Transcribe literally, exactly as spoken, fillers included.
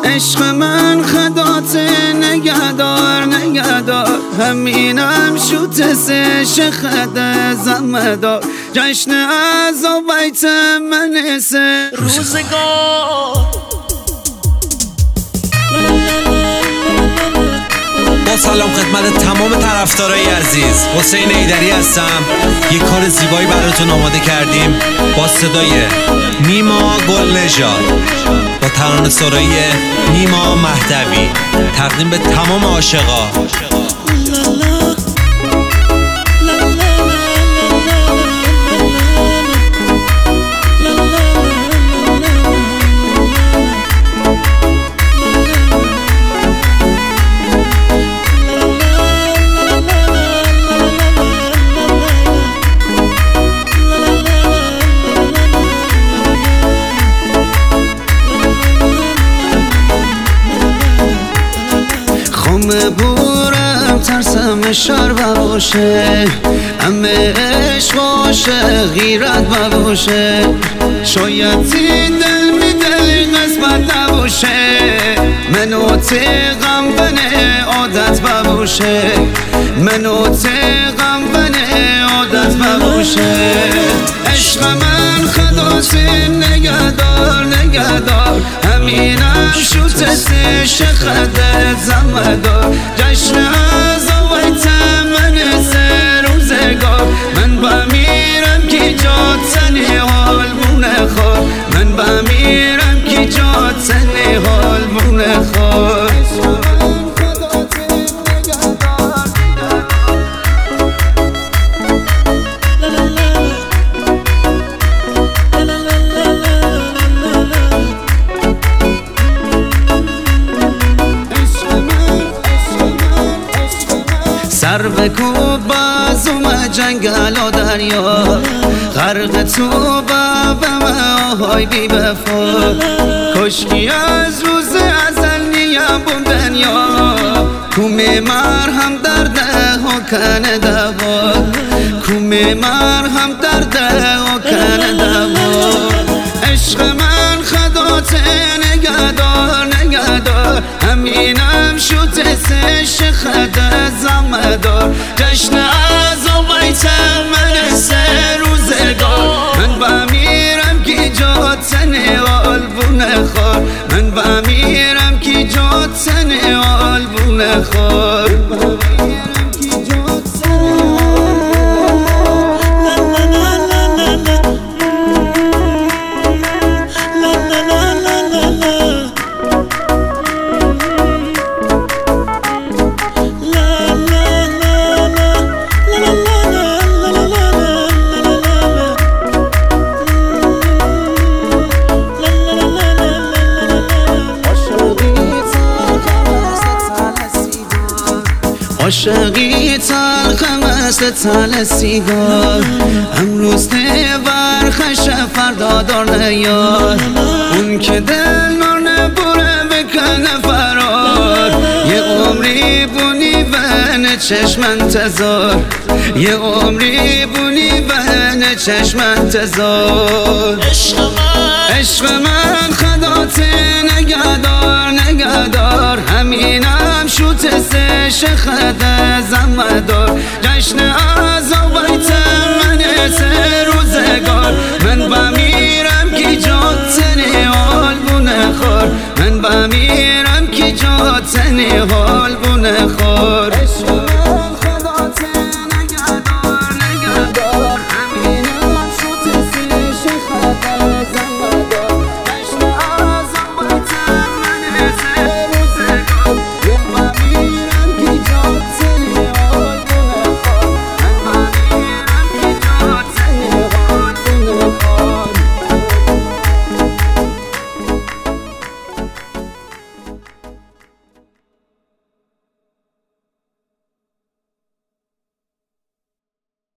عشق من خدات نگهدار نگهدار، همینم شوت سه خده زمدار، جشن از بیت من سه روزگار. با سلام خدمت تمام طرفدارای عزیز، حسین ایدری هستم. یک کار زیبایی براتون آماده کردیم با صدای نیما گلنژاد با ترانه سرایی نیما مهدوی، تقدیم به تمام عاشقا. خم بورم ترسم شر باشه، همه عشق باشه غیرت باشه، شاید تی دل می دل قسمت نباشه، منو تیغم بنه عادت باشه، منو تیغم بنه عادت باشه. عشق من خدات نگهدار نگهدار، همینم شوت سه شخده زمدار، جشن از آویت من سه روزگار، من بمیرم کی جات سنی حال بونه خور، من بمیرم کی جات سنی حال بونه خور. سر بکوب بازم جنگل و دریا، غرق تو بابم آهای بی بفا، کشکی از روز ازل نیم بون دنیا، کومه مرهم درده و کنه دوا، کومه مرهم درده و کنه دوا. عشق من خدات نگهدار نگهدار، همینم شوت سه شخده زمدار، جشن از بیت من سه روزگار، من بمیرم کی جات سنی حال بونه خور، من بمیرم کی جات سنی حال بونه خور. عاشقی تلخ مثل تل سیگار، امروز نبر خش فردا دار نیار، اون که دل نار نبوره بکنه فرار، یه عمری بونی بین چشم انتظار، یه عمری بونی بین چشم انتظار. عشق من خدات نگهدار نگهدار، همینم شوت سه شخده زمدار، جشن از بیت من سه روزگار، من بمیرم کی جات سنی حال بونه خور، من بمیرم کی جات سنی حال بونه خور.